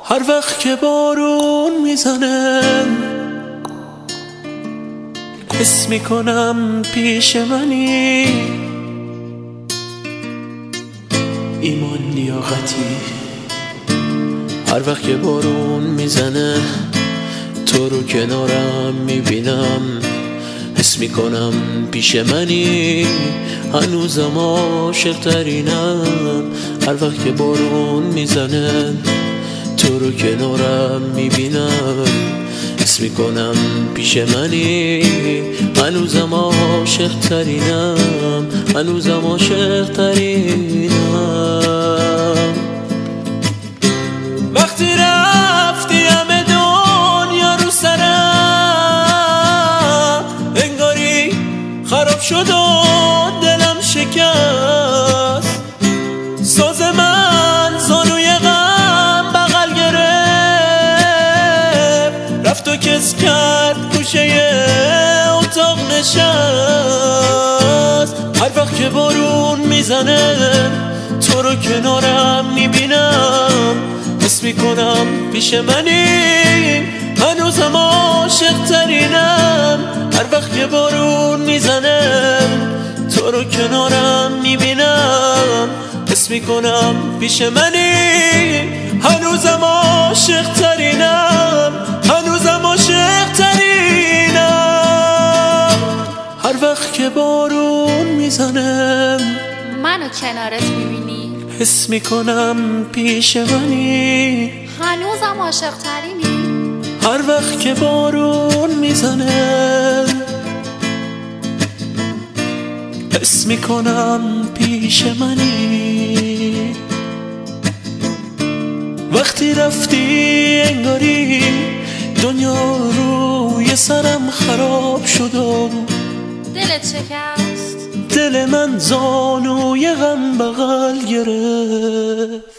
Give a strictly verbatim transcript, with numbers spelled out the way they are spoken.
هر وقت که بارون میزنه حس میکنم پیش منی، ایمان لیاقتی. هر وقت که بارون میزنه تو رو کنارم میبینم، حس میکنم پیش منی، هنوزم عاشق ترینم. هر وقت که بارون میزنه تو رو کنارم میبینم، حس میکنم پیش منی، هنوزم عاشق ترینم، هنوزم عاشق ترینم. وقتی رفتی همه دنیا رو سرم، انگاری خراب شد و دلم شکست. ساز من زانوی غم بغل گرفت، رفت و کس کرد گوشه اتاق نشست. هر وقت که بارون میزنه تو رو کنارم میبینم، حس میکنم پیش منی، هنوزم عاشق ترینم. هر وقت که بارون میزنه تو رو کنارم میبینم، حس میکنم پیش منی، هنوزم عاشق ترینم، هنوزم عاشق ترینم. هر وقت که بارون میزنه منو کنارت میبینی، حس میکنم پیش منی، هنوزم عاشق ترینی. هر وقت که بارون میزنه حس میکنم پیش منی. وقتی رفتی انگاری دنیا روی سرم خراب شد و دلت شکست، دل من زانوی غم بغل گرفت.